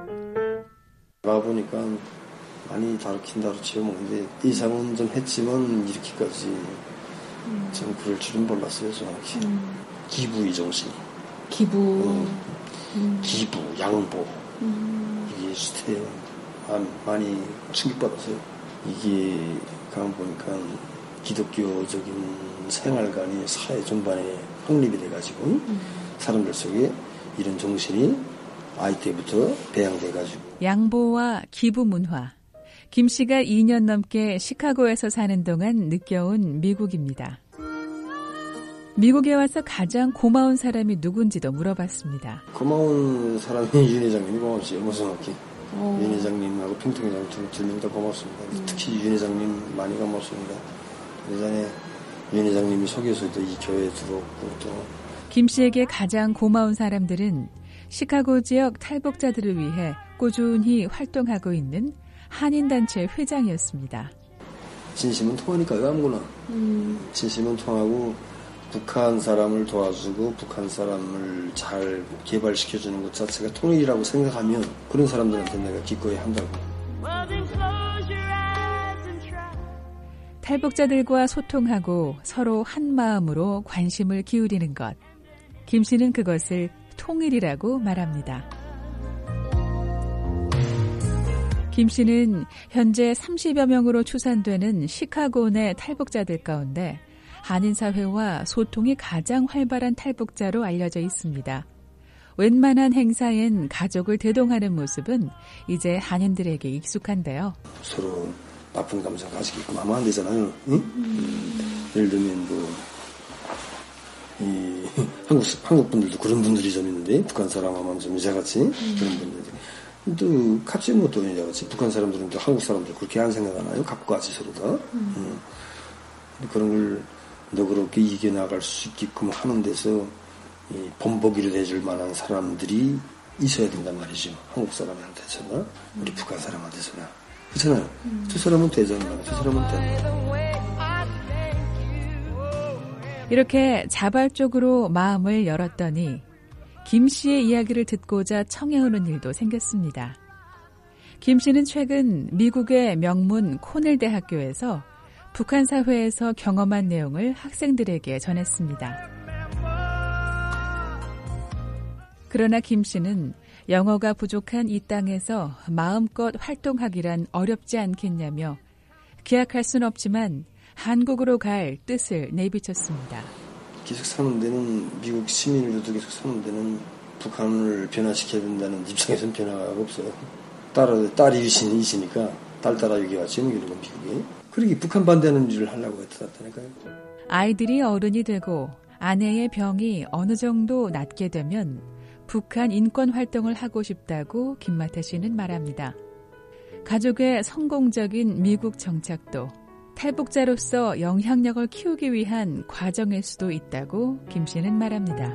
와보니까 많이 다르긴 다르죠. 뭐. 근데 이상은 좀 했지만 이렇게까지 음. 좀 그럴 줄은 몰랐어요. 정확히. 음. 기부의 정신. 기부. 음. 음. 기부, 양보. 음. 이게 시대에 많이 충격받았어요. 이게 가만 보니까 기독교적인 생활관이 사회 전반에 확립이 돼가지고 음. 사람들 속에 이런 정신이 아이 때부터 배양돼가지고 양보와 기부 문화. 김 씨가 이 년 넘게 시카고에서 사는 동안 느껴온 미국입니다. 미국에 와서 가장 고마운 사람이 누군지도 물어봤습니다. 고마운 사람이 윤 회장님이 고맙지. 무슨학기 윤 회장님하고 핑통 회장님 두 명 다 고맙습니다. 음. 특히 윤 회장님 많이 고맙습니다. 예전에 윤 회장님이 속여서도 이 교회에 들어왔고 또 김 씨에게 가장 고마운 사람들은 시카고 지역 탈북자들을 위해 꾸준히 활동하고 있는 한인단체 회장이었습니다. 진심은 통하니까요, 아무거나. 음. 진심은 통하고 북한 사람을 도와주고 북한 사람을 잘 개발시켜주는 것 자체가 통일이라고 생각하면 그런 사람들한테 내가 기꺼이 한다고. 탈북자들과 소통하고 서로 한 마음으로 관심을 기울이는 것. 김 씨는 그것을 통일이라고 말합니다. 김 씨는 현재 삼십여 명으로 추산되는 시카고 내 탈북자들 가운데 한인사회와 소통이 가장 활발한 탈북자로 알려져 있습니다. 웬만한 행사엔 가족을 대동하는 모습은 이제 한인들에게 익숙한데요. 서로 나쁜 감정 가지게끔 하면 안 되잖아요. 응? 음. 예를 들면 뭐 이 한국 한국 분들도 그런 분들이 좀 있는데 북한 사람하면 좀 이자같이 음. 그런 분들. 또 같이 뭐 또 이자같이 북한 사람들은 또 한국 사람들 그렇게 안 생각하나요? 갑과같이 서로 다. 음. 음. 그런 걸 너그럽게 이겨나갈 수 있게끔 하는 데서 이 본보기로 돼줄 만한 사람들이 있어야 된단 말이죠. 한국 사람한테서나 우리 음. 북한 사람한테서나. 그렇잖아요. 음. 두 사람은 되잖아요. 두 사람은 되잖아요. 이렇게 자발적으로 마음을 열었더니 김 씨의 이야기를 듣고자 청해오는 일도 생겼습니다. 김 씨는 최근 미국의 명문 코넬 대학교에서 북한 사회에서 경험한 내용을 학생들에게 전했습니다. 그러나 김 씨는 영어가 부족한 이 땅에서 마음껏 활동하기란 어렵지 않겠냐며 기약할 순 없지만 한국으로 갈 뜻을 내비쳤습니다. 계속 사는 데는 미국 시민으로도 계속 사는 데는 북한을 변화시켜야 된다는 입장에서는 변화가 없어요. 딸, 딸이 유신이시니까 딸 따라 여기 왔지, 뭐 이런 건 미국에. 그러게 북한 반대하는 일을 하려고 했다니까요. 아이들이 어른이 되고 아내의 병이 어느 정도 낫게 되면 북한 인권 활동을 하고 싶다고 김마태 씨는 말합니다. 가족의 성공적인 미국 정착도 탈북자로서 영향력을 키우기 위한 과정일 수도 있다고 김 씨는 말합니다.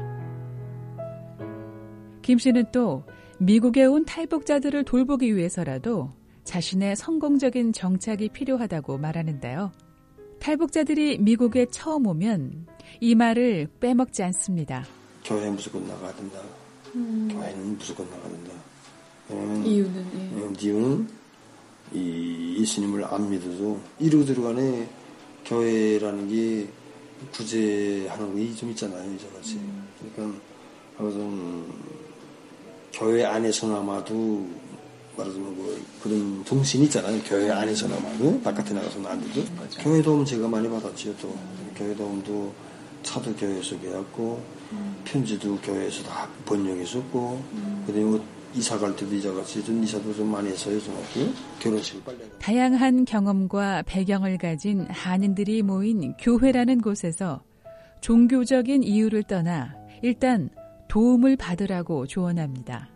김 씨는 또 미국에 온 탈북자들을 돌보기 위해서라도 자신의 성공적인 정착이 필요하다고 말하는데요. 탈북자들이 미국에 처음 오면 이 말을 빼먹지 않습니다. 교회 무조건 나가야 된다. 음. 교회는 무조건 나가야 된다. 왜냐면 이유는? 예. 이유는 이 예수님을 안 믿어도 이루어들 간에 교회라는 게 구제하는 게 좀 있잖아요, 이제같이. 음. 그러니까 좀 교회 안에서나마도 말하자면 뭐 그런 정신이 있잖아요. 교회 안에서나마도 바깥에 나가서는 안 돼도. 맞아. 교회 도움 제가 많이 받았지요. 또 음. 교회 도움도 차도 교회에서 배웠고 음. 편지도 교회에서 다 번역했었고 음. 그다음에 뭐 이사 갈 때도 이자같이 좀 이사도 좀 많이 했어요. 좀 결혼식을 빨리. 다양한 경험과 배경을 가진 한인들이 모인 교회라는 곳에서 종교적인 이유를 떠나 일단 도움을 받으라고 조언합니다.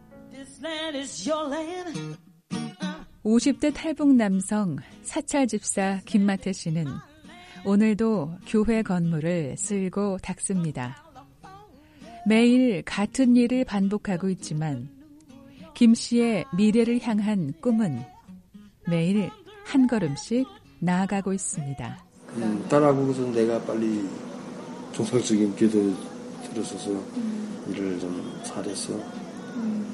오십 대 탈북 남성 사찰 집사 김마태 씨는 오늘도 교회 건물을 쓸고 닦습니다. 매일 같은 일을 반복하고 있지만 김 씨의 미래를 향한 꿈은 매일 한 걸음씩 나아가고 있습니다. 음, 딸하고서 내가 빨리 정상적인 기도 들어서서 음. 일을 좀 잘해서 음.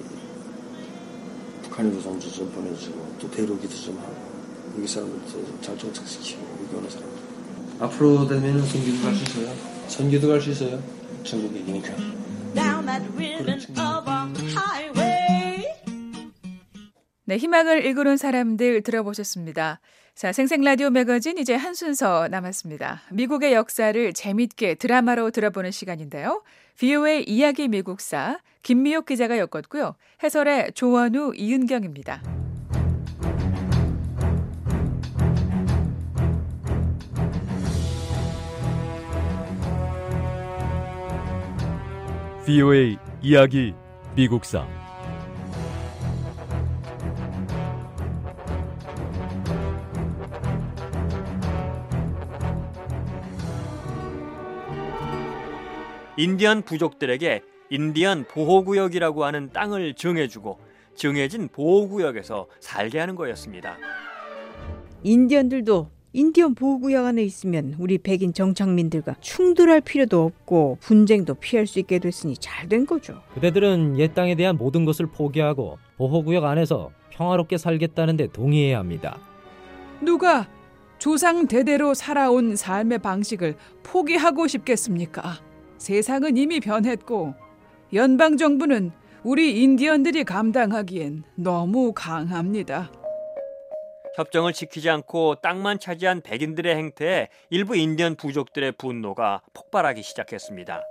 북한에도 전주 좀 보내주고 또 대로기도 좀 하고 여기 사람들 잘 정착시키고 여기 오는 사람들 앞으로 되면 선교도 갈 수 있어요. 선교도 갈 수 있어요. 전국 얘기니까. 네, 희망을 일구는 사람들 들어보셨습니다. 자, 생생라디오 매거진 이제 한 순서 남았습니다. 미국의 역사를 재밌게 드라마로 들어보는 시간인데요. 브이오에이 이야기 미국사 김미옥 기자가 엮었고요. 해설의 조원우, 이은경입니다. 브이오에이 이야기 미국사 인디언 부족들에게 인디언 보호구역이라고 하는 땅을 정해주고 정해진 보호구역에서 살게 하는 거였습니다. 인디언들도 인디언 보호구역 안에 있으면 우리 백인 정착민들과 충돌할 필요도 없고 분쟁도 피할 수 있게 됐으니 잘 된 거죠. 그대들은 옛 땅에 대한 모든 것을 포기하고 보호구역 안에서 평화롭게 살겠다는 데 동의해야 합니다. 누가 조상 대대로 살아온 삶의 방식을 포기하고 싶겠습니까? 세상은 이미 변했고 연방정부는 우리 인디언들이 감당하기엔 너무 강합니다. 협정을 지키지 않고 땅만 차지한 백인들의 행태에 일부 인디언 부족들의 분노가 폭발하기 시작했습니다.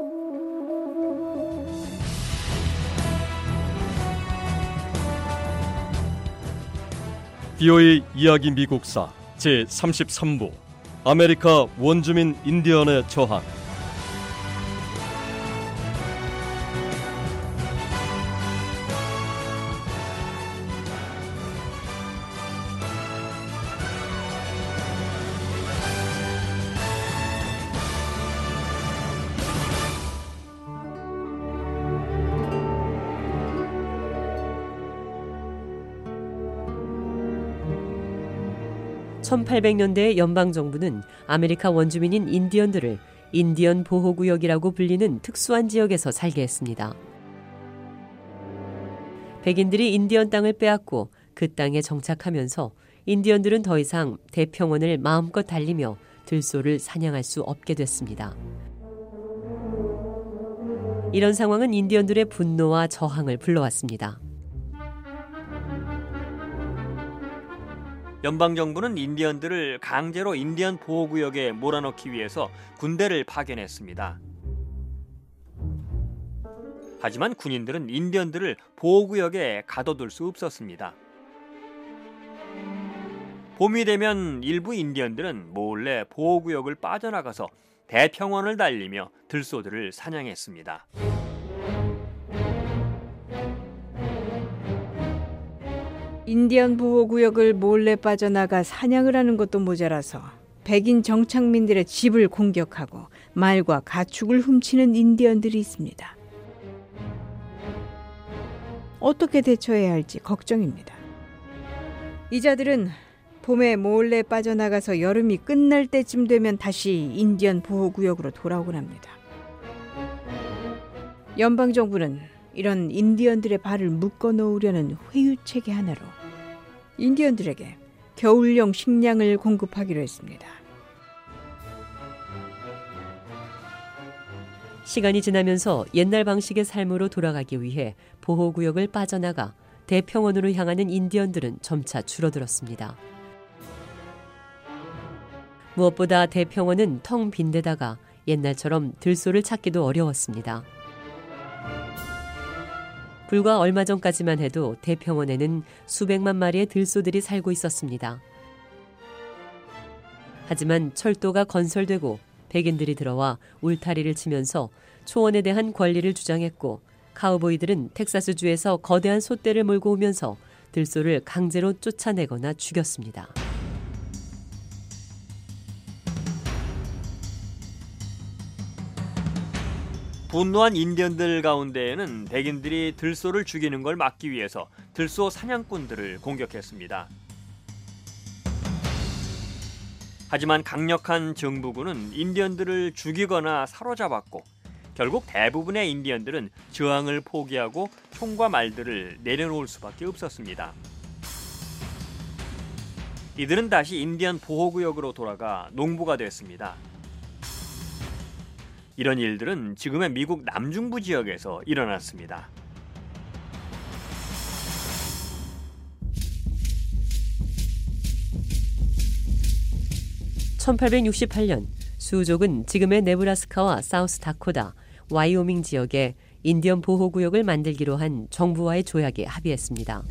브이오에이 이야기 미국사 제삼십삼 부 아메리카 원주민 인디언의 저항. 천팔백 년대 연방정부는 아메리카 원주민인 인디언들을 인디언 보호구역이라고 불리는 특수한 지역에서 살게 했습니다. 백인들이 인디언 땅을 빼앗고 그 땅에 정착하면서 인디언들은 더 이상 대평원을 마음껏 달리며 들소를 사냥할 수 없게 됐습니다. 이런 상황은 인디언들의 분노와 저항을 불러왔습니다. 연방정부는 인디언들을 강제로 인디언 보호구역에 몰아넣기 위해서 군대를 파견했습니다. 하지만 군인들은 인디언들을 보호구역에 가둬둘 수 없었습니다. 봄이 되면 일부 인디언들은 몰래 보호구역을 빠져나가서 대평원을 달리며 들소들을 사냥했습니다. 인디언 보호구역을 몰래 빠져나가 사냥을 하는 것도 모자라서 백인 정착민들의 집을 공격하고 말과 가축을 훔치는 인디언들이 있습니다. 어떻게 대처해야 할지 걱정입니다. 이자들은 봄에 몰래 빠져나가서 여름이 끝날 때쯤 되면 다시 인디언 보호구역으로 돌아오곤 합니다. 연방정부는 이런 인디언들의 발을 묶어 놓으려는 회유체계 하나로 인디언들에게 겨울용 식량을 공급하기로 했습니다. 시간이 지나면서 옛날 방식의 삶으로 돌아가기 위해 보호구역을 빠져나가 대평원으로 향하는 인디언들은 점차 줄어들었습니다. 무엇보다 대평원은 텅 빈 데다가 옛날처럼 들소를 찾기도 어려웠습니다. 불과 얼마 전까지만 해도 대평원에는 수백만 마리의 들소들이 살고 있었습니다. 하지만 철도가 건설되고 백인들이 들어와 울타리를 치면서 초원에 대한 권리를 주장했고 카우보이들은 텍사스주에서 거대한 솥대를 몰고 오면서 들소를 강제로 쫓아내거나 죽였습니다. 분노한 인디언들 가운데에는 백인들이 들소를 죽이는 걸 막기 위해서 들소 사냥꾼들을 공격했습니다. 하지만 강력한 정부군은 인디언들을 죽이거나 사로잡았고 결국 대부분의 인디언들은 저항을 포기하고 총과 말들을 내려놓을 수밖에 없었습니다. 이들은 다시 인디언 보호구역으로 돌아가 농부가 됐습니다. 이런 일들은 지금의 미국 남중부 지역에서 일어났습니다. 천팔백육십팔 년 수족은 지금의 네브라스카와 사우스 다코다, 와이오밍 지역에 인디언 보호구역을 만들기로 한 정부와의 조약에 합의했습니다.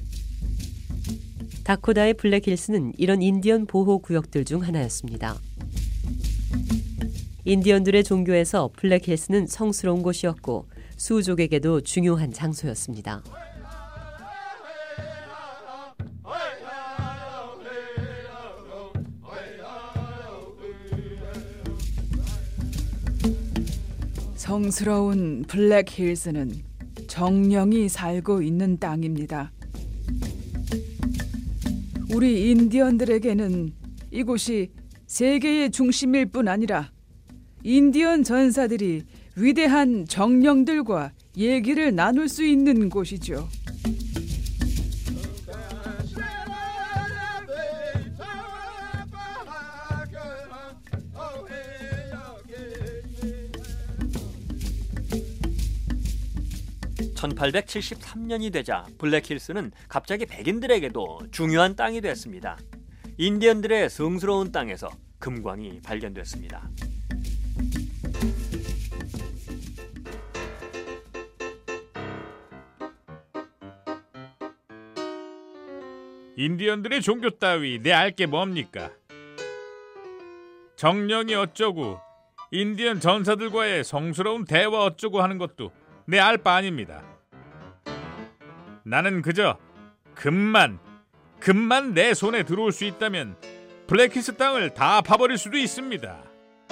다코다의 블랙힐스는 이런 인디언 보호구역들 중 하나였습니다. 인디언들의 종교에서 블랙힐스는 성스러운 곳이었고 수족에게도 중요한 장소였습니다. 성스러운 블랙힐스는 정령이 살고 있는 땅입니다. 우리 인디언들에게는 이곳이 세계의 중심일 뿐 아니라 인디언 전사들이 위대한 정령들과 얘기를 나눌 수 있는 곳이죠. 천팔백칠십삼 년이 되자 블랙힐스는 갑자기 백인들에게도 중요한 땅이 됐습니다. 인디언들의 성스러운 땅에서 금광이 발견됐습니다. 인디언들의 종교 따위 내 알 게 뭡니까? 정령이 어쩌고 인디언 전사들과의 성스러운 대화 어쩌고 하는 것도 내 알 바 아닙니다. 나는 그저 금만, 금만 내 손에 들어올 수 있다면 블랙힐스 땅을 다 파버릴 수도 있습니다.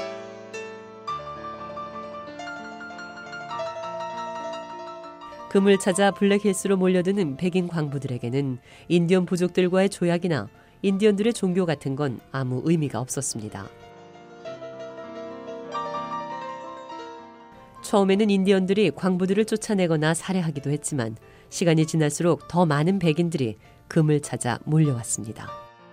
금을 찾아 블랙힐스로 몰려드는 백인 광부들에게는 인디언 부족들과의 조약이나 인디언들의 종교 같은 건 아무 의미가 없었습니다. 처음에는 인디언들이 광부들을 쫓아내거나 살해하기도 했지만 시간이 지날수록 더 많은 백인들이 금을 찾아 몰려왔습니다.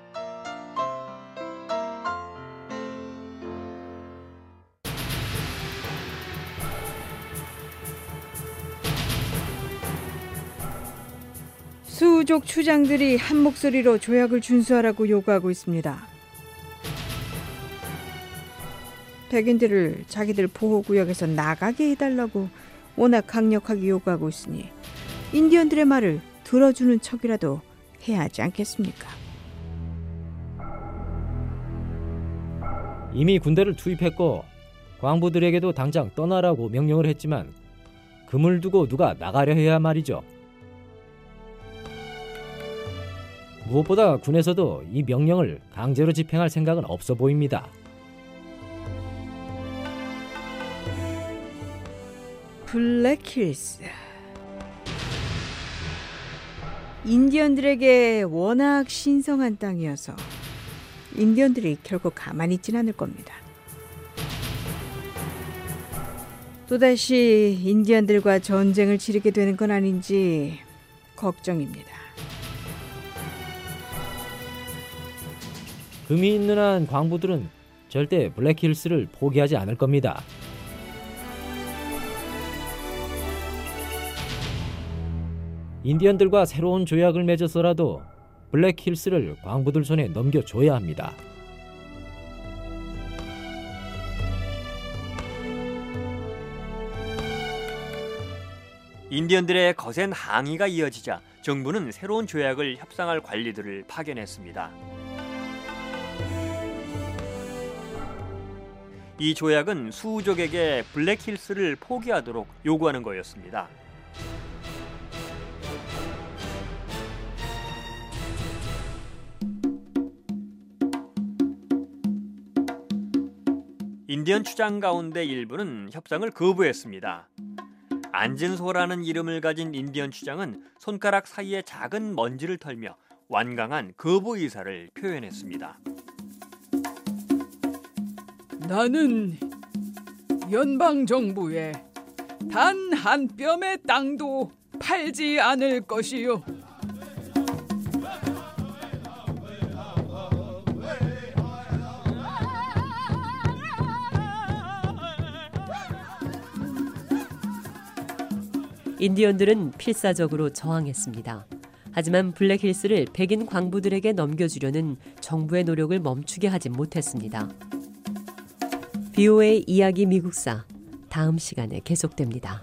수족 추장들이 한 목소리로 조약을 준수하라고 요구하고 있습니다. 백인들을 자기들 보호구역에서 나가게 해달라고 워낙 강력하게 요구하고 있으니 인디언들의 말을 들어주는 척이라도 해야 하지 않겠습니까? 이미 군대를 투입했고 광부들에게도 당장 떠나라고 명령을 했지만 금을 두고 누가 나가려 해야 말이죠. 무엇보다 군에서도 이 명령을 강제로 집행할 생각은 없어 보입니다. 블랙힐스. 인디언들에게 워낙 신성한 땅이어서 인디언들이 결코 가만히 있진 않을 겁니다. 또다시 인디언들과 전쟁을 치르게 되는 건 아닌지 걱정입니다. 금이 있는 한 광부들은 절대 블랙힐스를 포기하지 않을 겁니다. 인디언들과 새로운 조약을 맺어서라도 블랙힐스를 광부들 손에 넘겨줘야 합니다. 인디언들의 거센 항의가 이어지자 정부는 새로운 조약을 협상할 관리들을 파견했습니다. 이 조약은 수족에게 블랙힐스를 포기하도록 요구하는 거였습니다. 인디언 추장 가운데 일부는 협상을 거부했습니다. 안진소라는 이름을 가진 인디언 추장은 손가락 사이에 작은 먼지를 털며 완강한 거부 의사를 표현했습니다. 나는 연방정부에 단 한 뼘의 땅도 팔지 않을 것이요. 인디언들은 필사적으로 저항했습니다. 하지만 블랙힐스를 백인 광부들에게 넘겨주려는 정부의 노력을 멈추게 하지 못했습니다. 비오에이 이야기 미국사 다음 시간에 계속됩니다.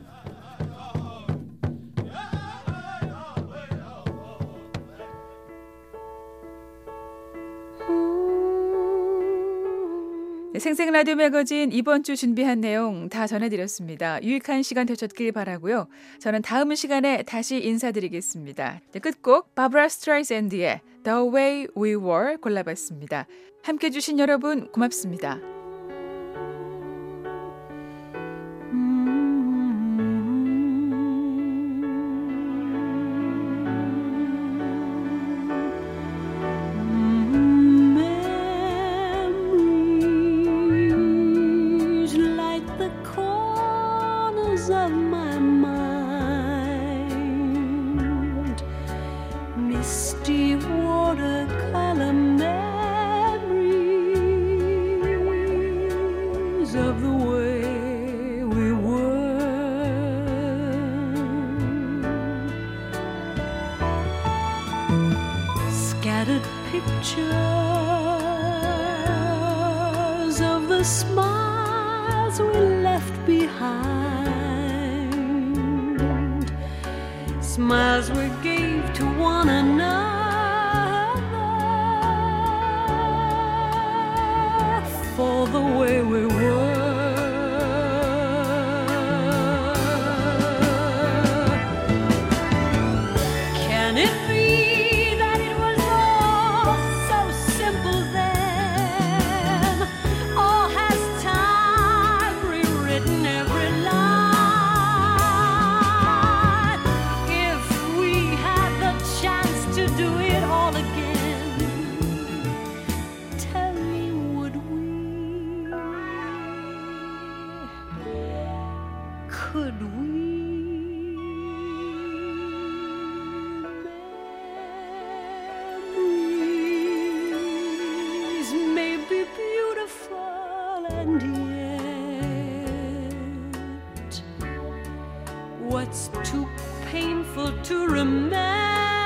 생생 라디오 매거진 이번 주 준비한 내용 다 전해드렸습니다. 유익한 시간 되셨길 바라고요. 저는 다음 시간에 다시 인사드리겠습니다. 끝곡 바브라 스트라이샌드의 The Way We Were 골라봤습니다. 함께해 주신 여러분 고맙습니다. Of my mind, misty watercolor memories of the way we were. Scattered pictures of the smiles we left behind. Smiles we gave to one another for the way we were. Can it be that it was all so simple then? Or has time rewritten every line? To do it all again, tell me, would we? Could we? Memories may be beautiful, and yet what's too painful to remember?